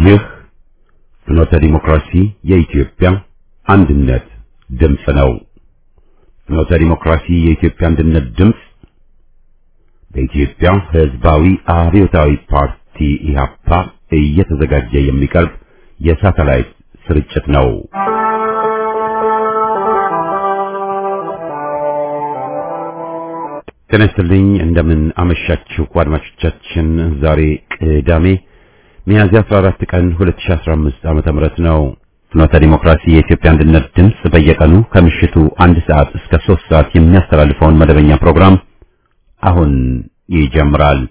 ይህ ፍኖተ ዲሞክራሲ የኢትዮጵያ አንድነት ድምፅ ነው። ፍኖተ ዲሞክራሲ የኢትዮጵያ አንድነት ድምፅ በኢትዮጵያ ሕዝባዊ አብዮታዊ ፓርቲ ኢህአፓ እየተዘጋጀ የሚቀርብ የሳተላይት ስርጭት ነው። ጤና ይስጥልኝ፣ እንደምን አመሻችሁ አድማጮቻችን። ዛሬ ቅዳሜ ሚያዝያ 14 ቀን 2015 ዓ.ም ነው። ፍኖተ ዲሞክራሲ የኢትዮጵያ አንድነት ድምፅ በየቀኑ ከምሽቱ 1 ሰዓት እስከ 3 ሰዓት የሚያስተላልፈውን መደበኛ ፕሮግራም አሁን ይጀምራል።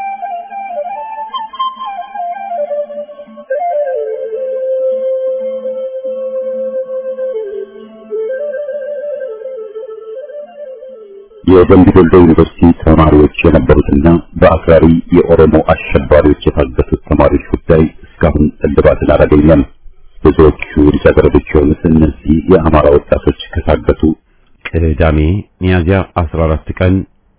የደምቢ ዶሎ ዩኒቨርሲቲ ተማሪዎች የነበሩትና በአክራሪ የኦሮሞ አሸባሪዎች የታገቱት ተማሪዎች ጉዳይ እስካሁን እልባትን አላገኘም። ብዙዎቹ ልጃገረዶች የሆኑት እነዚህ የአማራ ወጣቶች ከታገቱ ቅዳሜ ሚያዝያ 14 ቀን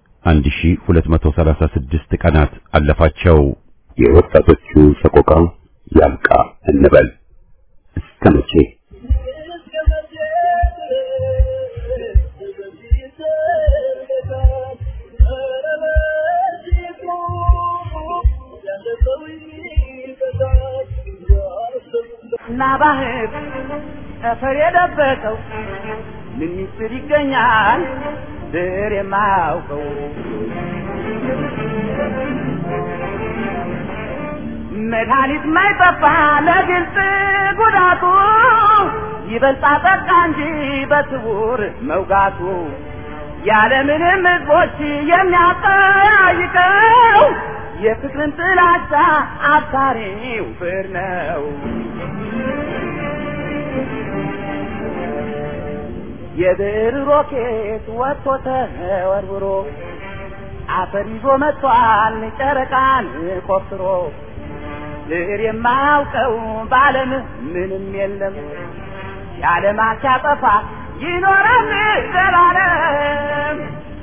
1236 ቀናት አለፋቸው። የወጣቶቹ ሰቆቃ ያብቃ እንበል። እስከ መቼ? ናባህር አፈር የደበቀው ምን ምስጢር ይገኛል ድር የማያውቀው? መድኃኒት ማይጠፋ ለግልጽ ጉዳቱ ይበልጣ ጠቃ እንጂ በስውር መውጋቱ ያለምንም ሕዝቦች የሚያጠያይቀው የፍቅርን ጥላቻ አባሪው ፍቅር ነው። የብር ሮኬት ወጥቶ ተወርውሮ አፈር ይዞ መጥቷል ጨረቃን ቆፍሮ። ድር የማያውቀው በዓለም ምንም የለም የዓለማት ሲያጠፋ ይኖራል ዘላለም።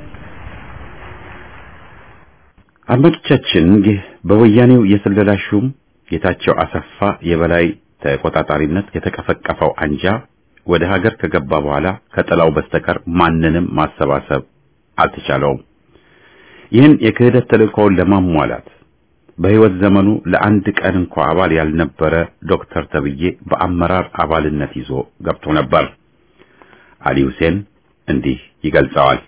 አድማጮቻችን፣ ይህ በወያኔው የስለላ ሹም ጌታቸው አሰፋ የበላይ ተቆጣጣሪነት የተቀፈቀፈው አንጃ ወደ ሀገር ከገባ በኋላ ከጥላው በስተቀር ማንንም ማሰባሰብ አልተቻለውም። ይህን የክህደት ተልእኮውን ለማሟላት በሕይወት ዘመኑ ለአንድ ቀን እንኳ አባል ያልነበረ ዶክተር ተብዬ በአመራር አባልነት ይዞ ገብቶ ነበር። አሊ ሁሴን እንዲህ ይገልጸዋል።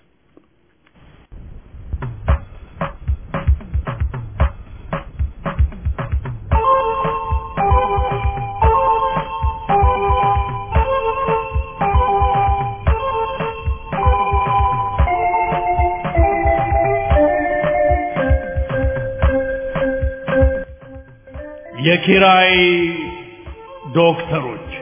የኪራይ ዶክተሮች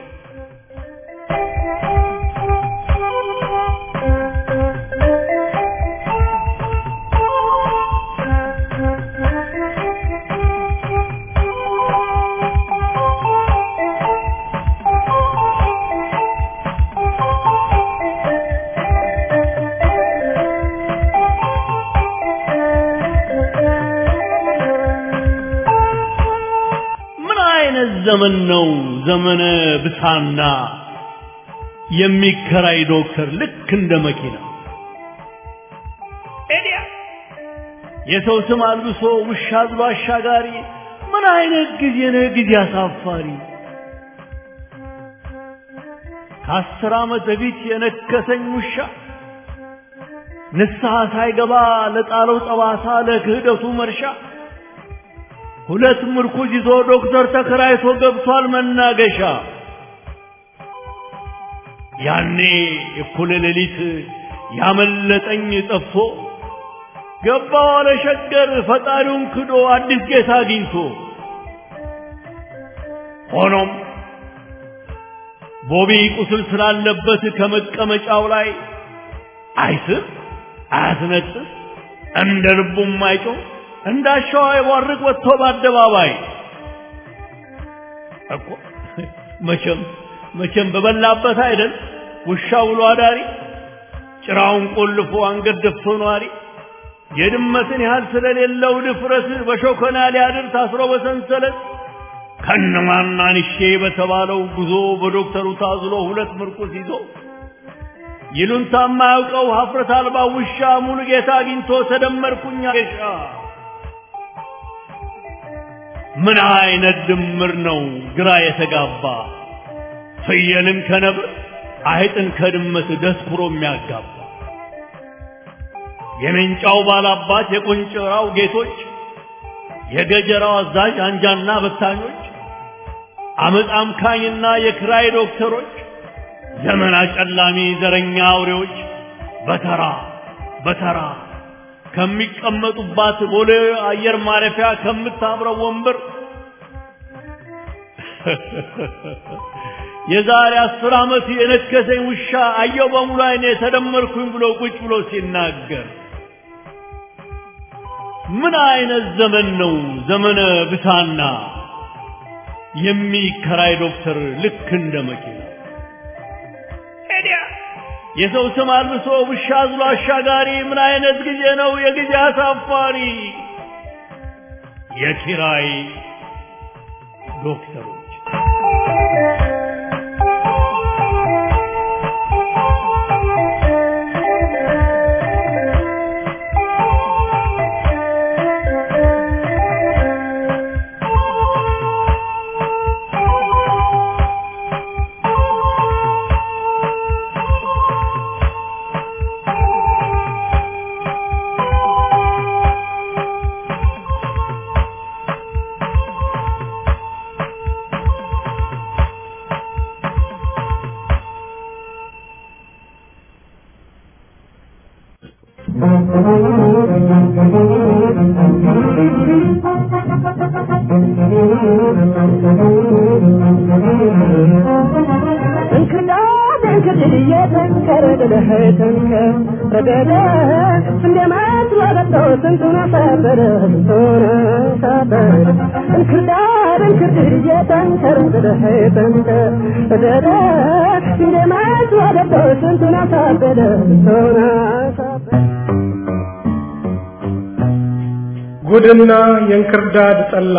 ዘመን ነው ዘመነ ብሳና የሚከራይ ዶክተር ልክ እንደ መኪና ኤዲያ የሰው ስም አልብሶ ውሻ አዝሎ አሻጋሪ። ምን አይነት ጊዜ ነው ጊዜ አሳፋሪ። ከ10 ዓመት በፊት የነከሰኝ ውሻ ንስሐ ሳይገባ ለጣለው ጠባሳ ለክህደቱ መርሻ ሁለት ምርኩዝ ይዞ ዶክተር ተከራይቶ ገብቷል መናገሻ። ያኔ እኩለ ሌሊት ያመለጠኝ ጠፍቶ ገባ ዋለ ሸገር ፈጣሪውን ክዶ አዲስ ጌታ አግኝቶ። ሆኖም ቦቢ ቁስል ስላለበት ከመቀመጫው ላይ አይስር አያስነጥስ እንደ ልቡም አይጮህ እንዳሻው አይዋርቅ ወጥቶ በአደባባይ እኮ መቼም በበላበት አይደል ውሻ ውሎ አዳሪ ጭራውን ቆልፎ አንገት ደፍቶ ኗሪ የድመትን ያህል ስለሌለው ድፍረት በሾከና ሊያድር ታስሮ በሰንሰለት ከነማናንሼ በተባለው ጉዞ በዶክተሩ ታዝሎ ሁለት ምርኩስ ይዞ ይሉንታ የማያውቀው ሀፍረት አልባ ውሻ ሙሉ ጌታ አግኝቶ ተደመርኩኛ ጌሻ ምን አይነት ድምር ነው ግራ የተጋባ ፍየልን ከነብር አይጥን ከድመት ደስኩሮ የሚያጋባ የመንጫው ባላባት የቁንጭራው ጌቶች የገጀራው አዛዥ አንጃና በታኞች አመፅ አምካኝና የክራይ ዶክተሮች ዘመን አጨላሚ ዘረኛ አውሬዎች በተራ ከሚቀመጡባት ቦሌ አየር ማረፊያ ከምታብረው ወንበር የዛሬ 10 ዓመት የነከሰኝ ውሻ አየው በሙሉ አይኔ ተደመርኩኝ ብሎ ቁጭ ብሎ ሲናገር ምን አይነት ዘመን ነው ዘመነ ብሳና የሚከራይ ዶክተር ልክ እንደ መኪና የሰው ስም አልብሶ ውሻ አዝሎ አሻጋሪ ምን አይነት ጊዜ ነው የጊዜ አሳፋሪ የኪራይ ዶክተሮች ጉድና የእንክርዳድ ጠላ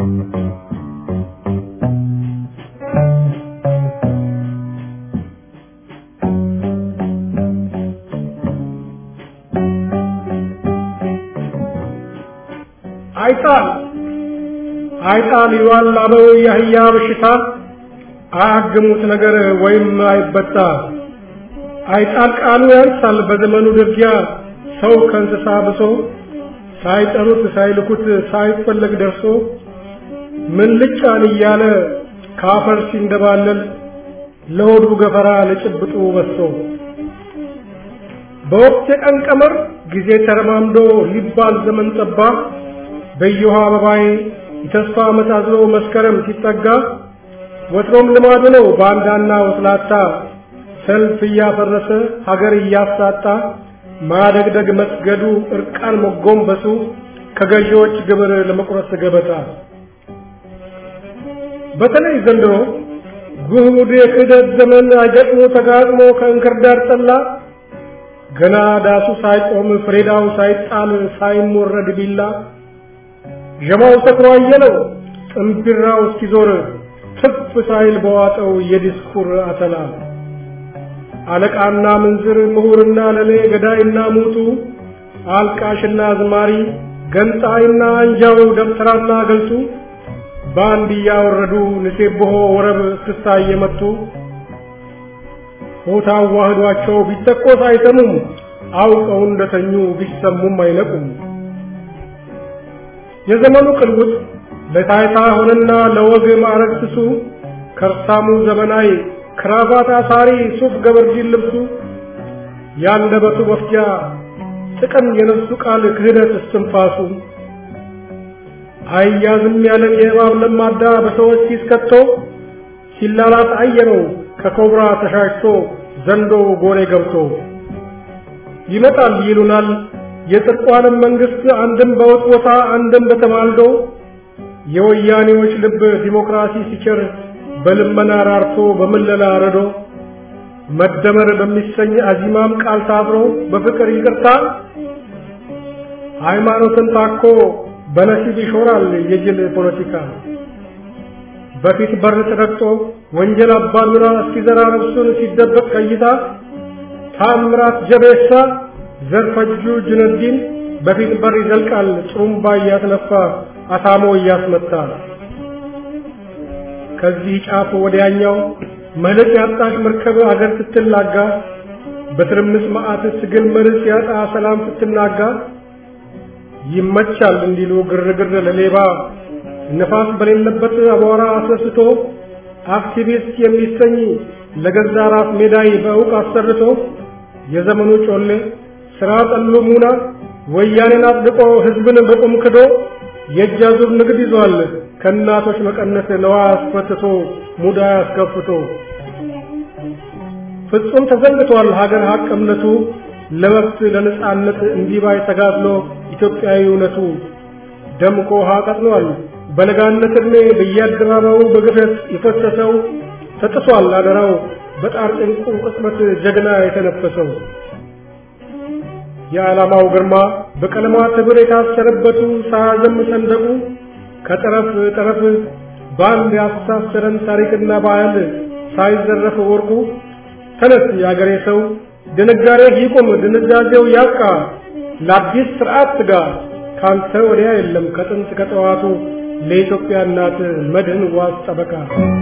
አይጣል ይዋል አበው ያህያ በሽታ አያግሙት ነገር ወይም አይበጣ አይጣል ቃሉ ያንሳል በዘመኑ ድርጊያ ሰው ከእንስሳ ብሶ ሳይጠሩት ሳይልኩት ሳይፈለግ ደርሶ ምን ልጫን እያለ ካፈር ሲንደባለል ለሆዱ ገፈራ ለጭብጡ በሶ በወቅት የቀን ቀመር ጊዜ ተረማምዶ ሊባል ዘመን ጠባ በየውሃ አበባይ የተስፋ መታዝሎ መስከረም ሲጠጋ ወትሮም ልማዱ ነው ባንዳና ወስላታ ሰልፍ እያፈረሰ ሀገር እያሳጣ ማደግደግ መስገዱ እርቃን መጎንበሱ ከገዢዎች ግብር ለመቁረጥ ገበታ በተለይ ዘንድሮ ጉድ የክደት ዘመን አገጥሞ ተጋጥሞ ከእንክርዳድ ጠላ ገና ዳሱ ሳይቆም ፍሬዳው ሳይጣል ሳይሞረድ ቢላ ጀማው ተክሮ አየለው ጥምብራው እስኪዞር ትፍ ሳይል በዋጠው የዲስኩር አተላ አለቃና ምንዝር ምሁርና ለሌ ገዳይና ሙቱ አልቃሽና ዝማሪ ገንጣይና አንጃው ደብተራና ገልጡ ባንድ ያወረዱ ንሴብሖ ወረብ እስክስታ እየመቱ ሆታ ዋህዷቸው ቢተቆስ አይሰሙም አውቀው እንደተኙ ቢሰሙም አይነቁም የዘመኑ ቅልውጥ ለታይታ ሆነና ለወግ ማዕረግ ስሱ ከርሳሙ ዘመናዊ ክራቫት አሳሪ ሱፍ ገበርጂን ልብሱ ያንደበቱ ወፍጃ ጥቅም የነሱ ቃል ክህደት እስትንፋሱ አያዝም ያለን የእባብ ለማዳ በሰዎች ሲስከቶ ሲላላት አየነው ከኮብራ ተሻሽቶ ዘንዶ ጎሬ ገብቶ ይመጣል ይሉናል የጥርቋንም መንግስት አንድም በውጥቦታ አንድም በተማልዶ የወያኔዎች ልብ ዲሞክራሲ ሲቸር በልመና ራርቶ በመለላ ረዶ መደመር በሚሰኝ አዚማም ቃል ታብሮ በፍቅር ይቅርታ ሃይማኖትን ታኮ በነሲብ ይሾራል የጅል ፖለቲካ በፊት በር ተረግጦ ወንጀል አባዱራ እስኪዘራ ነፍሱን ሲደበቅ ከይታ ታምራት ጀቤሳ ዘርፈጁ ጁነዲን በፊት በር ይዘልቃል ጥሩምባ እያስነፋ አታሞ እያስመታ ከዚህ ጫፍ ወዲያኛው መልክ ያጣሽ መርከብ አገር ስትላጋ በትርምስ መዓት ትግል መርስ ያጣ ሰላም ስትናጋ ይመቻል እንዲሉ ግርግር ለሌባ ነፋስ በሌለበት አቧራ አስነስቶ አክቲቪስት የሚሰኝ ለገዛ ራስ ሜዳይ በእውቅ አሰርቶ የዘመኑ ጮሌ ስራ ጠሉ ሙና ወያኔን አጥድቆ ህዝብን በቁም ክዶ የእጃዙር ንግድ ይዟል ከናቶች መቀነስ ለዋ አስፈትቶ ሙዳ ያስከፍቶ ፍጹም ተዘንግቷል ሀገር ሀቅ እምነቱ ለመብት ለነጻነት እንዲባይ ተጋድሎ ኢትዮጵያዊነቱ ደምቆ ሀቀጥኗል በለጋነት እድሜ በየአደባባዩ በግፈት ይፈሰሰው ተጥሷል አደራው በጣር ጭንቁ ቅጽበት ጀግና የተነፈሰው የዓላማው ግርማ በቀለማት ህብር የታሰረበቱ ሳያዘም ሰንደቁ ከጠረፍ ጠረፍ ባንድ ያስተሳሰረን ታሪክና ባህል ሳይዘረፍ ወርቁ ተነስ ያገሬ ሰው ድንጋሬ ይቆም ድንዛዜው ያብቃ ለአዲስ ስርዓት ትጋ ካንተ ወዲያ የለም ከጥንት ከጠዋቱ ለኢትዮጵያ እናት መድህን ዋስ ጠበቃ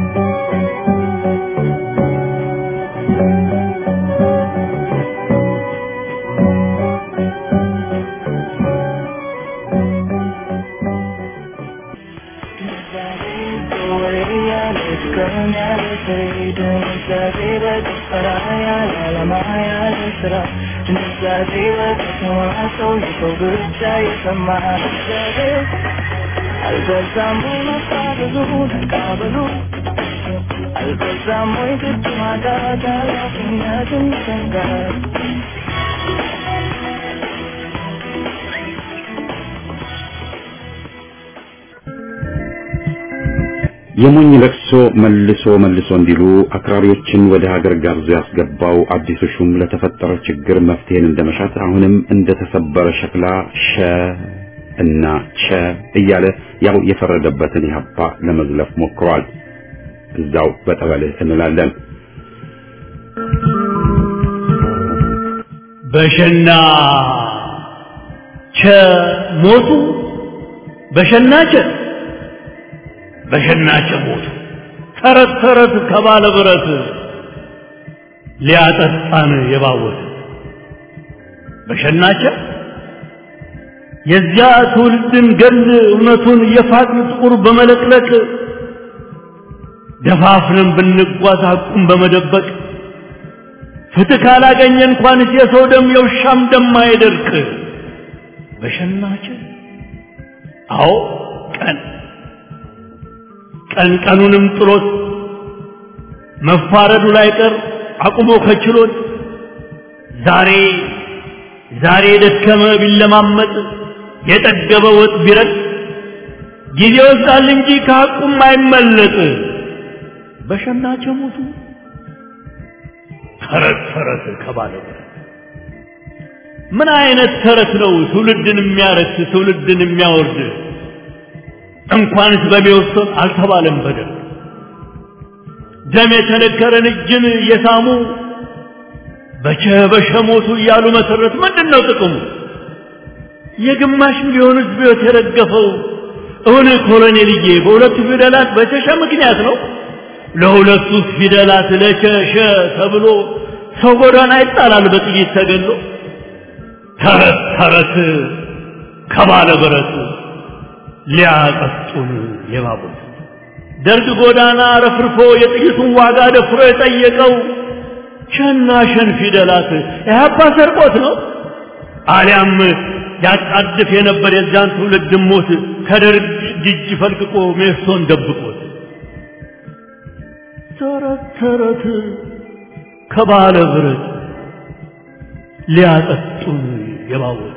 የሞኝ ለቅሶ መልሶ መልሶ እንዲሉ አክራሪዎችን ወደ ሀገር ጋብዞ ያስገባው አዲሱ ሹም ለተፈጠረው ችግር መፍትሄን እንደመሻት አሁንም እንደተሰበረ ሸክላ ሸ እና ቸ እያለ ያው የፈረደበትን ኢህአፓ ለመዝለፍ ሞክሯል። እዛው በጠበልህ እንላለን። በሸና ቸ ሞቱ በሸናቸ በሸናቸ ሞቱ ተረት ተረት ከባለ ብረት ሊያጠጣን የባወት በሸናቸ የዚያ ትውልድን ገል እውነቱን የፋቅን ጥቁር በመለቅለቅ ደፋፍረን ብንጓዝ ሐቁን በመደበቅ ፍትህ ካላገኘ እንኳንስ የሰው ደም የውሻም ደም አይደርቅ በሸናቸ አዎ ቀን ቀኑንም ጥሎት መፋረዱ ላይ ቀር አቁሞ ከችሎት ዛሬ ደከመ ቢለማመጥ የጠገበ ወጥ ቢረጥ ጊዜ ወስዳል እንጂ ከሐቁም አይመለጥ በሸናቸ ሞቱ ተረት ከባለው ምን አይነት ተረት ነው ትውልድን የሚያረክስ ትውልድን የሚያወርድ እንኳንስ በሚወሰን አልተባለም በደል ደም የተነከረን እጅን የሳሙ በሸሞቱ እያሉ መሰረት ምንድነው ጥቅሙ የግማሽ ሚሊዮን ህዝብ የተረገፈው እውን ኮሎኔልዬ በሁለቱ ፊደላት በቸሸ ምክንያት ነው ለሁለቱ ፊደላት ለቸሸ ተብሎ ሰው ጎዳና ይጣላል በጥይት ተገሎ ተረት ከባለ ብረት ሊያቀጡን የባቡት ደርግ ጎዳና ረፍርፎ የጥይቱን ዋጋ ደፍሮ የጠየቀው ሸናሸን ፊደላት ኢህአፓ ሰርቆት ነው አሊያም ያጣድፍ የነበር የዛን ትውልድ ሞት ከደርግ እጅ ፈልቅቆ ሜሶን ደብቆት ተረት ከባለ ብረት ሊያጠጡን የባቡት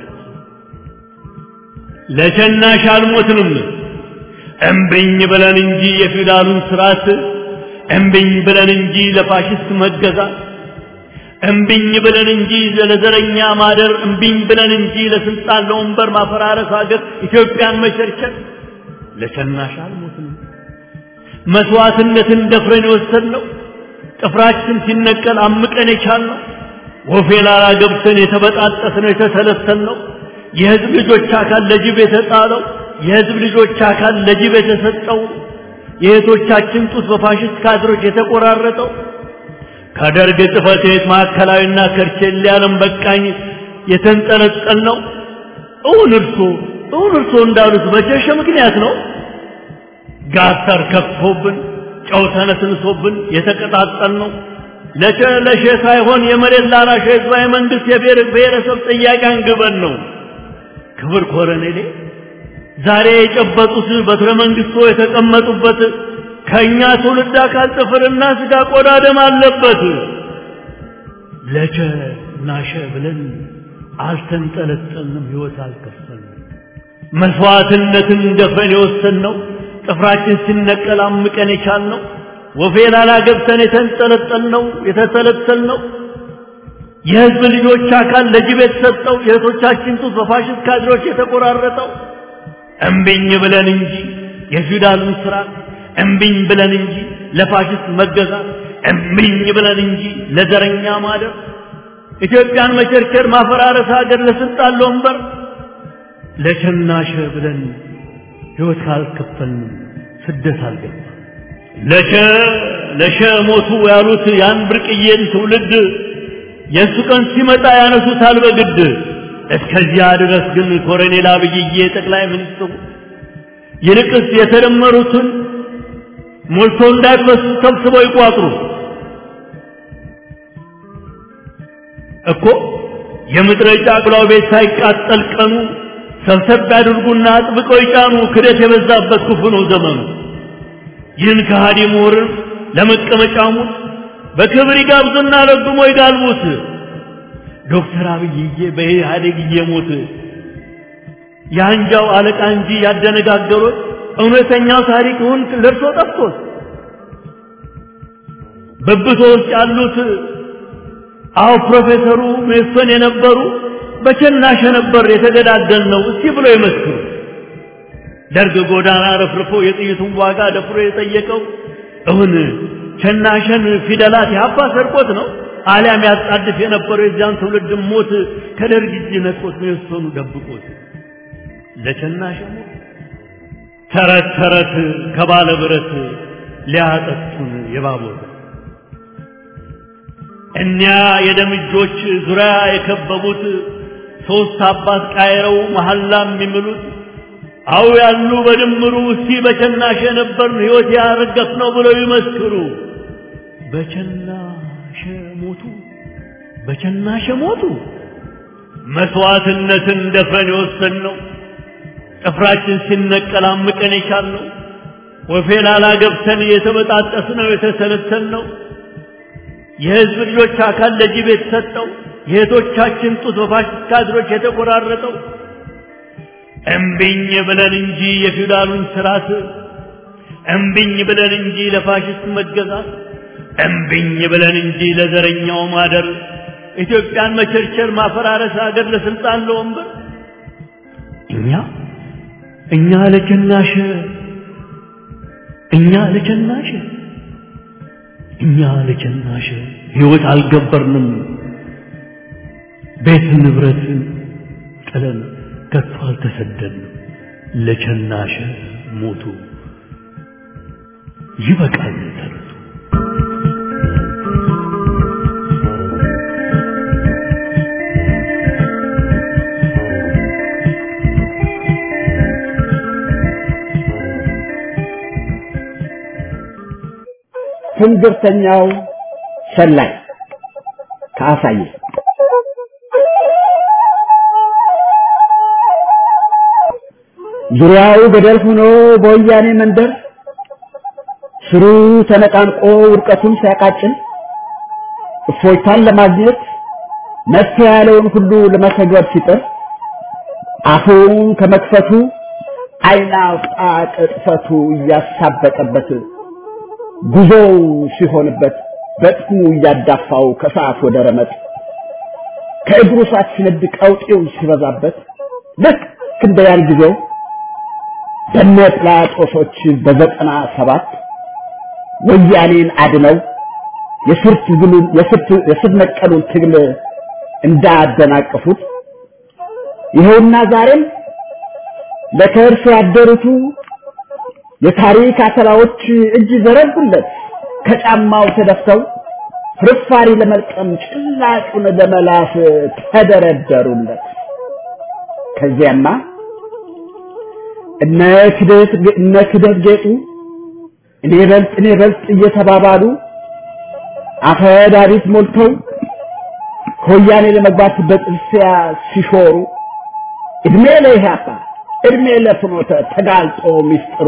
ለሸናሽ አልሞትንም እምብኝ ብለን እንጂ የፊውዳሉን ስርዓት እምብኝ ብለን እንጂ ለፋሽስት መገዛት እምብኝ ብለን እንጂ ለዘረኛ ማደር እምብኝ ብለን እንጂ ለስልጣን ለወንበር ማፈራረስ ሀገር ኢትዮጵያን መቸርቸር ለሸናሽ አልሞትንም መስዋዕትነትን ደፍረን የወሰድነው ጥፍራችን ሲነቀል አምቀን የቻልነው ወፌላላ ገብተን የተበጣጠስነው የተሰለሰልነው የህዝብ ልጆች አካል ለጅብ የተጣለው የህዝብ ልጆች አካል ለጅብ የተሰጠው የእህቶቻችን ጡት በፋሽስት ካድሮች የተቆራረጠው ከደርግ ጽሕፈት ቤት ማዕከላዊና ከርቸሌ ዓለም በቃኝ የተንጠለጠልነው እውን እርሶ እንዳሉት በጀሸ ምክንያት ነው። ጋተር ከፍቶብን ጨው ተነስንሶብን የተቀጣጠልነው ለሸ ሳይሆን የመሬት ላራሽ ህዝባዊ መንግስት የብሔር ብሔረሰብ ጥያቄ አንግበን ነው። ክብር ኮሎኔሌ ዛሬ የጨበጡት በትረ መንግስቶ የተቀመጡበት ከኛ ትውልድ አካል ጥፍርና ስጋ ቆዳ ደም አለበት። ለቸ ናሸ ብለን አልተንጠለጠልንም፣ ህይወት አልከፈልንም። መስዋዕትነትን ደፍረን የወሰንነው ጥፍራችን ሲነቀል አምቀን የቻልነው ወፌላላ ገብተን የተንጠለጠልነው የተሰለሰልነው የህዝብ ልጆች አካል ለጅብ የተሰጠው የእህቶቻችን ጡት በፋሽስት ካድሮች የተቆራረጠው እምቢኝ ብለን እንጂ የፊውዳሉን ስርዓት እምቢኝ ብለን እንጂ ለፋሽስት መገዛት እምቢኝ ብለን እንጂ ለዘረኛ ማደር ኢትዮጵያን መቸርቸር ማፈራረስ ሀገር ለስልጣን ለወንበር ለቸናሸ ብለን ህይወት ካልከፈልን ስደት አልገባ ለሸ ሞቱ ያሉት ያን ብርቅዬን ትውልድ የሱ ቀን ሲመጣ ያነሱታል በግድ። እስከዚያ ድረስ ግን ኮሎኔል አብይዬ ጠቅላይ ሚኒስትሩ ይልቅስ የተደመሩትን ሞልቶ እንዳይፈሱ ሰብስበው ይቋጥሩ እኮ የምድረ ጫቅላው ቤት ሳይቃጠል ቀኑ ሰብሰብ ያድርጉና አጥብቀው ይጫኑ። ክደት የበዛበት ክፉ ነው ዘመኑ። ይህን ከሃዲ ምሁርን ለመቀመጫሙ በክብር ይጋብዙና ረግሞ ይጋልቡት። ዶክተር አብይዬ በኢህአዴግ እየሞት የአንጃው አለቃ እንጂ ያደነጋገሩት እውነተኛው ታሪክውን ለርሶ ጠፍቶት በብቶ ውስጥ ያሉት ፕሮፌሰሩ ሜሶን የነበሩ በቸናሸ ነበር የተገዳደልነው እስቲ ብሎ ይመስክሩ። ደርግ ጎዳና ረፍርፎ የጥይቱን ዋጋ ደፍሮ የጠየቀው እውን ቸናሸን ፊደላት ያባ ሰርቆት ነው አሊያም ያጣድፍ የነበረው የዚያን ትውልድ ሞት ከደርግ እጅ ነጥቆት ሜሶኑ ደብቆት ለቸናሸ ሞት ተረት ከባለ ብረት ሊያጠጡን የባቦት እኒያ የደም እጆች ዙሪያ የከበቡት ሶስት አባት ቃይረው መሐላም የሚምሉት አው ያሉ በድምሩ እስቲ በቸናሸ ነበርን ሕይወት ያረገፍነው ብለው ይመስክሩ። በቸናሸ ሞቱ መስዋዕትነትን ደፍረን የወሰንነው ጥፍራችን ሲነቀል አምቀን የቻልነው ወፌላላ ገብተን የተበጣጠስነው የተሰለሰልነው የህዝብ ልጆች አካል ለጅብ የተሰጠው የእህቶቻችን ጡት በፋሽስት ካድሮች የተቆራረጠው እምቢኝ ብለን እንጂ የፊውዳሉን ስርዓት እምቢኝ ብለን እንጂ ለፋሽስት መገዛት እምቢኝ ብለን እንጂ ለዘረኛው ማደር ኢትዮጵያን መቸርቸር ማፈራረስ ሀገር ለስልጣን ለወንበር እኛ ለቸናሸ ሕይወት አልገበርንም። ቤት ንብረትን ጥለን ከቶ አልተሰደድንም። ለቸናሸ ሞቱ ይበቃል ተረቱ። ትንግርተኛው ሰላይ ካሳየ ዙሪያው ገደል ሆኖ በወያኔ መንደር ስሩ ተነቃንቆ ውድቀቱን ሲያቃጭል እፎይታን ለማግኘት መፍትሄ ያለውን ሁሉ ለመተግበር ሲጥር አፉን ከመክፈቱ አይናውጣ ቅጥፈቱ እያሳበጠበት ጉዞው ሲሆንበት በጥሙ እያዳፋው ከሰዓት ወደ ረመጥ ከእግሩ ሰዓት ሲነድ ቀውጤው ሲበዛበት ልክ እንደ ያን ጊዜው በነጥላጦሶች በ97 ወያኔን አድነው የስር ነቀሉን ትግል እንዳደናቀፉት ይሄውና ዛሬም ለከርስ ያደሩቱ የታሪክ አተላዎች እጅ ዘረጉለት ከጫማው ተደፍተው ፍርፋሪ ለመልቀም ጭላጩን ለመላስ ተደረደሩለት። ከዚያማ እነ ክደት ጌጡ እኔ በልጥ እየተባባሉ አፈዳሪት ሞልተው ከወያኔ ለመግባት በጥርሲያ ሲሾሩ እድሜ ለኢህአፓ እድሜ ለፍኖተ ተጋልጦ ሚስጥሩ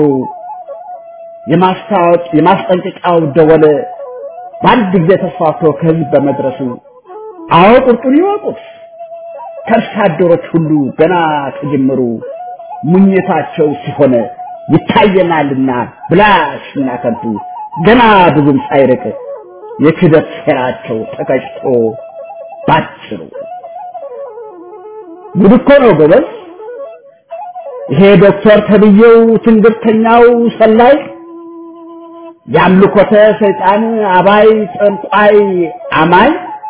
የማስጠንቀቂያው ደወል በአንድ ጊዜ ተስፋፍቶ ከህዝብ በመድረሱ አዎ ቁርጡን ይወቁት ከርሳ አደሮች ሁሉ ገና ከጅምሩ ሙኝታቸው ሲሆን ይታየናልና ብላሽና ከንቱ ገና ብዙም ሳይርቅ የክደት ሴራቸው ተቀጭቶ ባጭሩ ጉድ እኮ ነው ጎበዝ። ይሄ ዶክተር ተብዬው ትንግርተኛው ሰላይ ያምልኮተ ሰይጣን አባይ ጠንቋይ አማይ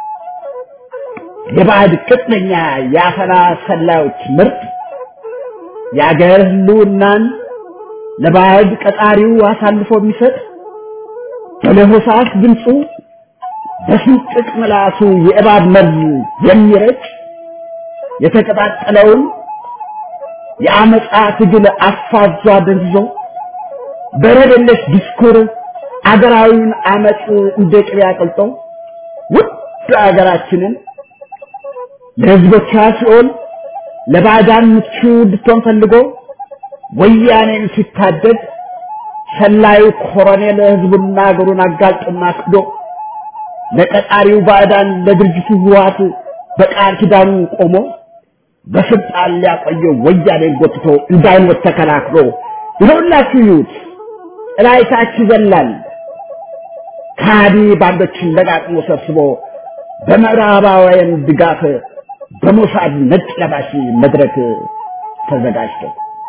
የባዕድ ቅጥነኛ ያፈላ ሰላዮች ምርጥ የአገር ህልውናን ለባዕድ ቀጣሪው አሳልፎ የሚሰጥ በለሆሳስ ድምፁ በስንጥቅ ምላሱ የእባብ መርዝ የሚረጭ የተቀጣጠለውን የአመፃ ትግል አፋዟ ደንዝዞ በረደለሽ ዲስኩር አገራዊውን አመፅ እንደ ቅቤ አቅልጦ ውድ አገራችንን ለህዝቦቿ ሲሆን ለባዕዳን ምቹ እንድትሆን ፈልጎ ወያኔን ሲታደግ ሰላዩ ኮሎኔል ህዝቡና አገሩን አጋልጦና ክዶ ለቀጣሪው ባዕዳን ለድርጅቱ ህወሓት በቃል ኪዳኑ ቆሞ በስልጣን ሊያቆየው ወያኔን ጎትቶ እንዳይሞት ተከላክሎ ይኸውላችሁ ይዩት እላይታች ይዘላል ካዲ ባንዶችን ለቃቅሞ ሰብስቦ በምዕራባውያን ድጋፍ በሞሳድ ነጭ ለባሽ መድረክ ተዘጋጅቶ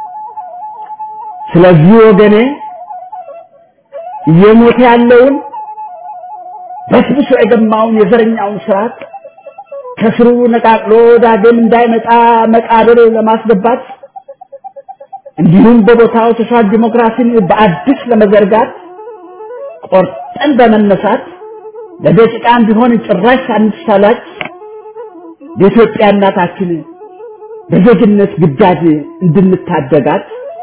ስለዚህ ወገኔ እየሞተ ያለውን በስብሶ የገማውን የዘረኛውን ስርዓት ከስሩ ነቃቅሎ ዳግም እንዳይመጣ መቃብር ለማስገባት እንዲሁም በቦታው ተሻለ ዲሞክራሲን በአዲስ ለመዘርጋት ቆርጠን በመነሳት ለደቂቃም ቢሆን ጭራሽ አንሳላች የኢትዮጵያ እናታችን በዜግነት ግዳጅ እንድንታደጋት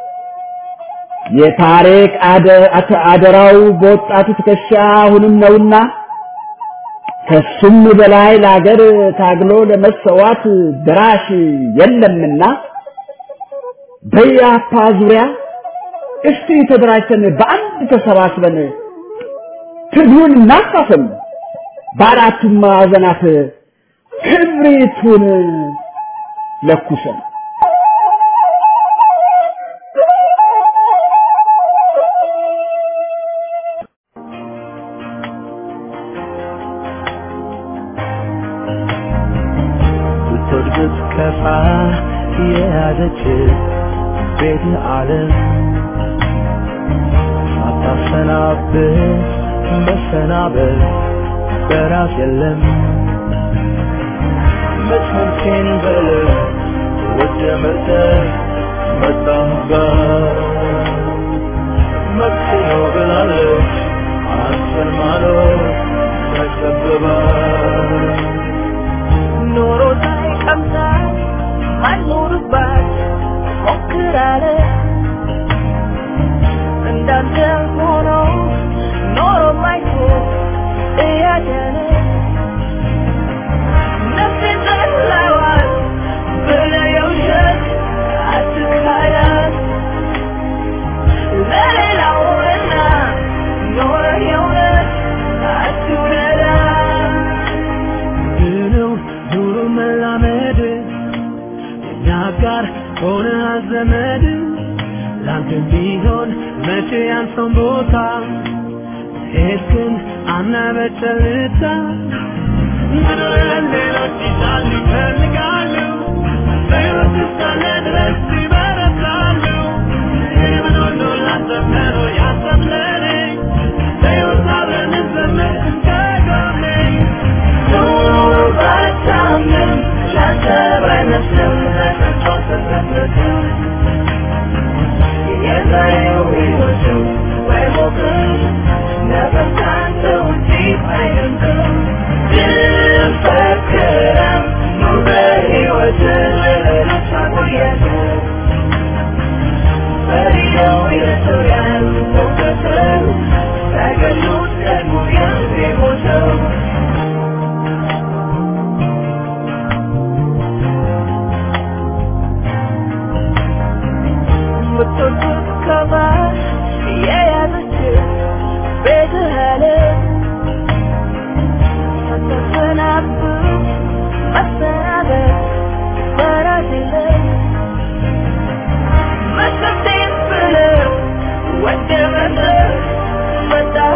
የታሪክ አደራው በወጣቱ ትከሻ አሁንም ነውና ከሱም በላይ ለሀገር ታግሎ ለመሰዋት ድራሽ የለምና በያፓ ዙሪያ እስቲ ተደራጅተን በአንድ ተሰባስበን ትግሉን እናፋፍም በአራቱም ማዕዘናት ክብሪቱን ለኩሰን ከፋ የያዘች ቤት ዓለም ሳታሰናብት መሰናበት በራስ የለም መስመርቴን በለ ወደ መርተ መጣሁባት መክሰኞ ብላለች አንተን ማለት ተከበባት ኖሮ ሳይቀምሳት ማልኖርባት ሞክራለ እንዳንተ ሆኖ ኖሮ ማይቶ እያደነ ነፍሴን ጠላዋት በለየውሸት አትካያት ለሌላውና ኖረ የውነት አትውደዳ ዱሩ መላመድ የናጋር ሆነ ዘመድ ላንተ ቢሆን መቼ ያንተን ቦታ ሄድክን አናበጨልታ ምድርን ሌሎች ይዛሉ ይፈልጋሉ በሕይወት እስካለ ድረስ ይበረታሉ ይህምን ሁሉ ላንተ ፈሮ ያሰብለኔ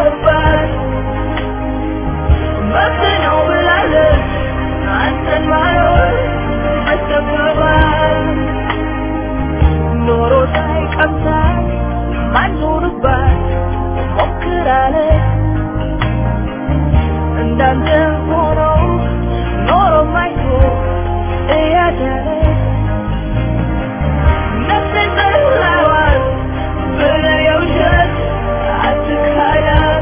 ኖሮባት መጥነው ብላለች አንተን ማየት አስተባባል ኖሮ ሳይቀምሳት ማኖርባት ሞክራለች እንዳንተ ሆኖ ኖሮ ማይቶ እያዳለች ነፍሴን በላዋል ብለህ የውሸት አትካዳት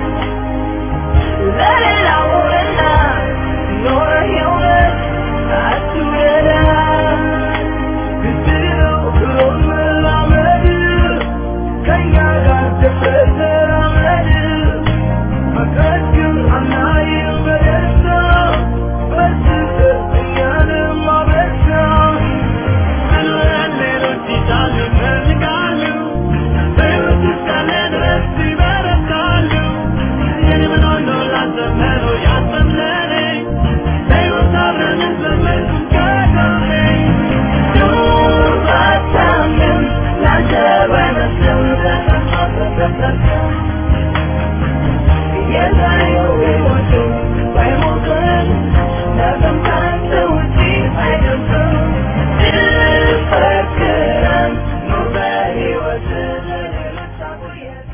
ለሌላው ሆነና ኖረህ የእውነት አትውደዳት ግድለው ብሎ መላመድ ከእኛ ጋር ደፍረህ ተራመድ መቅረት ግን አናይም በደስታ በስስት እኛንም አበሳ ብለን ሌሎች ይቻሉ ይፈልጋሉ በሕይወት እስካለ ድረስ ይበረታሉ የኔ ምን ሆኖ ላንተ መኖ ያንተም ለኔ በሕይወት አብረን እንዘመር ከጎኔ ባታምንም ላንተ ባይመስልም የዛሬው ሕይወቱ ባይሞቅም ነገም ካንተ ውጪ አይደርስም ፈክረን ኑር በሕይወት ለሌሎች አቆየን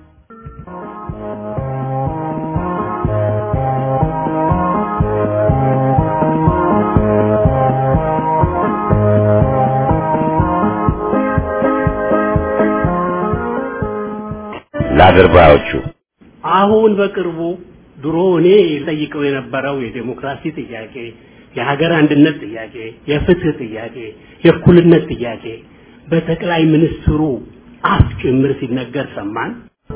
ለአድርባዮቹ አሁን በቅርቡ ድሮ እኔ ጠይቀው የነበረው የዲሞክራሲ ጥያቄ የሀገር አንድነት ጥያቄ የፍትህ ጥያቄ የእኩልነት ጥያቄ በጠቅላይ ሚኒስትሩ አፍ ጭምር ሲነገር ሰማን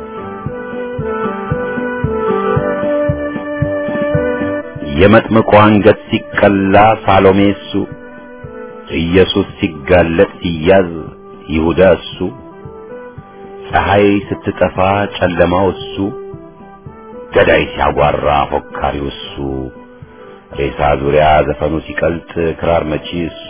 የመጥምቁ አንገት ሲቀላ ሳሎሜ እሱ ኢየሱስ ሲጋለጥ ሲያዝ ይሁዳ እሱ ፀሐይ ስትጠፋ ጨለማው እሱ ገዳይ ሲያጓራ ፎካሪው እሱ ሬሳ ዙሪያ ዘፈኑ ሲቀልጥ ክራር መቺ እሱ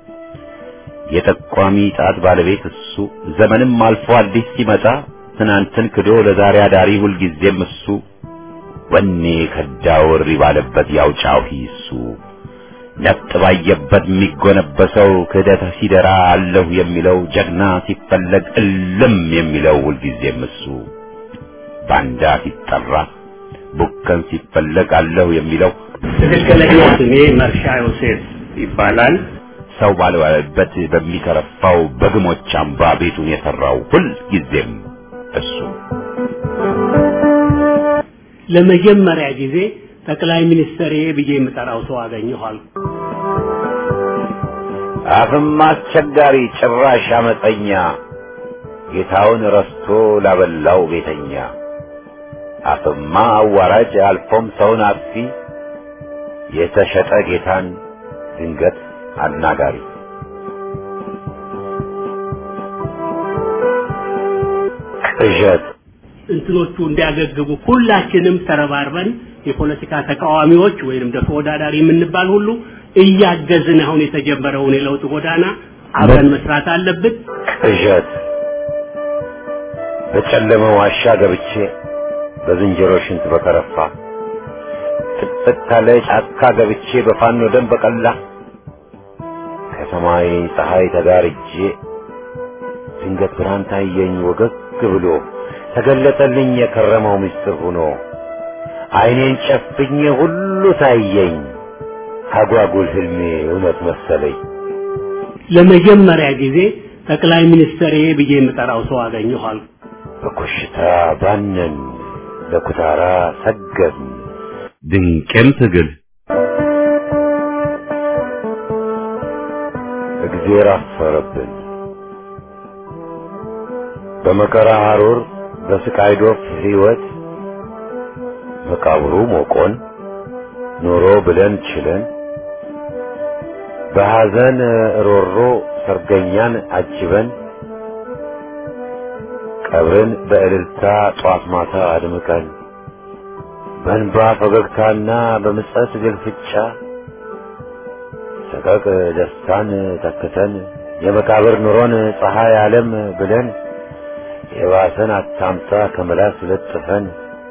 የጠቋሚ ጣት ባለቤት እሱ ዘመንም አልፎ አዲስ ሲመጣ ትናንትን ክዶ ለዛሬ አዳሪ ሁልጊዜም እሱ ወኔ ከዳው እሪ ባለበት ያውጫው እሱ ነፍጥ ባየበት የሚጎነበሰው ክህደት ሲደራ አለሁ የሚለው ጀግና ሲፈለግ እልም የሚለው ሁልጊዜም እሱ ባንዳ ሲጠራ ቡከን ሲፈለግ አለሁ የሚለው ትክክለኛው ስሜ መርሻ ዮሴፍ ይባላል ሰው ባልዋለበት በሚከረፋው በግሞች አምባ ቤቱን የሰራው ሁልጊዜም እሱ ለመጀመሪያ ጊዜ ጠቅላይ ሚኒስትር ብዬ የምጠራው ሰው አገኘኋል አፍም አስቸጋሪ ጭራሽ አመፀኛ ጌታውን ረስቶ ላበላው ቤተኛ አፍማ አዋራጅ አልፎም ሰውን አጥፊ የተሸጠ ጌታን ድንገት አናጋሪ ቅዠት እንትኖቹ እንዲያገግሙ ሁላችንም ተረባርበን የፖለቲካ ተቃዋሚዎች ወይንም ተወዳዳሪ የምንባል ሁሉ እያገዝን አሁን የተጀመረውን የለውጥ ጎዳና አብረን መስራት አለብን ቅዠት በጨለመ ዋሻ ገብቼ በዝንጀሮ ሽንት በከረፋ ጥቅጥቅ ካለ ጫካ ገብቼ በፋኖ ደም በቀላ ከሰማይ ፀሐይ ተጋርጄ ድንገት ብርሃን ታየኝ ወገግ ብሎ ተገለጠልኝ የከረመው ምስጢር ሆኖ አይኔን ጨፍኜ ሁሉ ታየኝ አጓጉል ህልሜ እውነት መሰለኝ ለመጀመሪያ ጊዜ ጠቅላይ ሚኒስትር ብዬ የምጠራው ሰው አገኘኋል በኮሽታ ባነን ለኩታራ ሰገድ ድንቅም ትግል እግዚአብሔር አፈረብን በመከራ ሐሩር በስቃይ ዶፍ ህይወት መቃብሩ ሞቆን ኖሮ ብለን ችለን በሐዘን ሮሮ ሰርገኛን አጅበን ቀብርን በእልልታ ጧት ማታ አድምቀን በእንባ ፈገግታና በምጸት ግልፍጫ ሰቀቅ ደስታን ተክተን የመቃብር ኑሮን ፀሐይ ዓለም ብለን የባሰን አታምጣ ከመላስ ለጥፈን